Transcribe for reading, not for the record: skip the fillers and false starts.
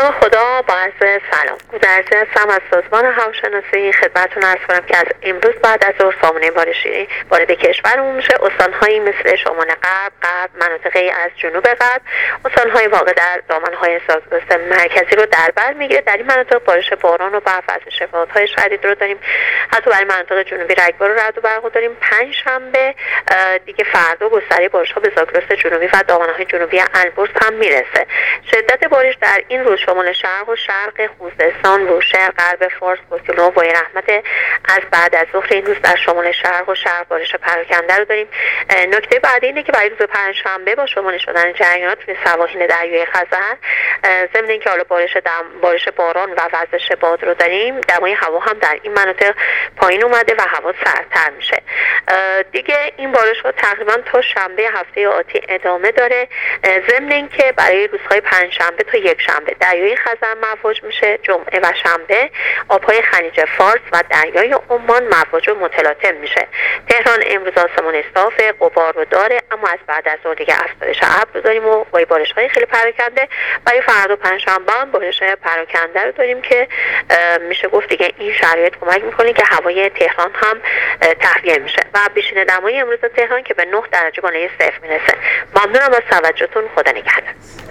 نام خدا، با عرض سلام. گذرزی هستم از سازمان هواشناسی. خدمتتون عرض کنم که از امروز بعد از ظهر سامانه بارشی وارد کشورمون میشه. استان‌هایی مثل شمال غرب، مناطقی از جنوب غرب، استان‌های واقع در دامنه‌های ساک‌پوست مرکزی رو در بر میگیره. در این مناطق بارش باران و برف از شدت‌های شدید رو داریم. حتی برای مناطق جنوبی رگبار و رعد و برق داریم. پنجشنبه دیگه فردا گستره بارش‌ها به زاگرس جنوبی و دامنه‌های جنوبی البرز هم میرسه. شدت بارش در این روز شمال شرق و شرق خوزستان، بوشهر، غرب فارس، بوکلو و رحمت از بعد از ظهر این روز در شمال شرق و شرق بارش پراکنده رو داریم. نکته بعدی اینه که برای روز پنجشنبه با شمال شدن جریانات روی سواحل دریای خزر، ضمن اینکه حالا بارش باران و وزش باد رو داریم، دمای هوا هم در این مناطق پایین اومده و هوا سردتر میشه. دیگه این بارش ها تقریبا تا شنبه هفته آتی ادامه داره، ضمن اینکه برای روزهای پنجشنبه تا یک شنبه دریای خزر مواج میشه. جمعه و شنبه آبهای خلیج فارس و دریای عمان مواج و متلاطم میشه. تهران امروز آسمان صاف، غبار رو داره، اما از بعد از ظهر دیگه افزایش ابر رو داریم و با بارش‌های خیلی پراکنده. برای فردا پنجشنبه هم بارش پراکنده رو داریم که میشه گفت دیگه این شرایط کمک میکنه که هوای تهران هم تهویه میشه و بیشتر دمای امروز تهران که به 9 درجه بالای صفر میرسه. ممنونم از توجهتون. خدا نگهدار.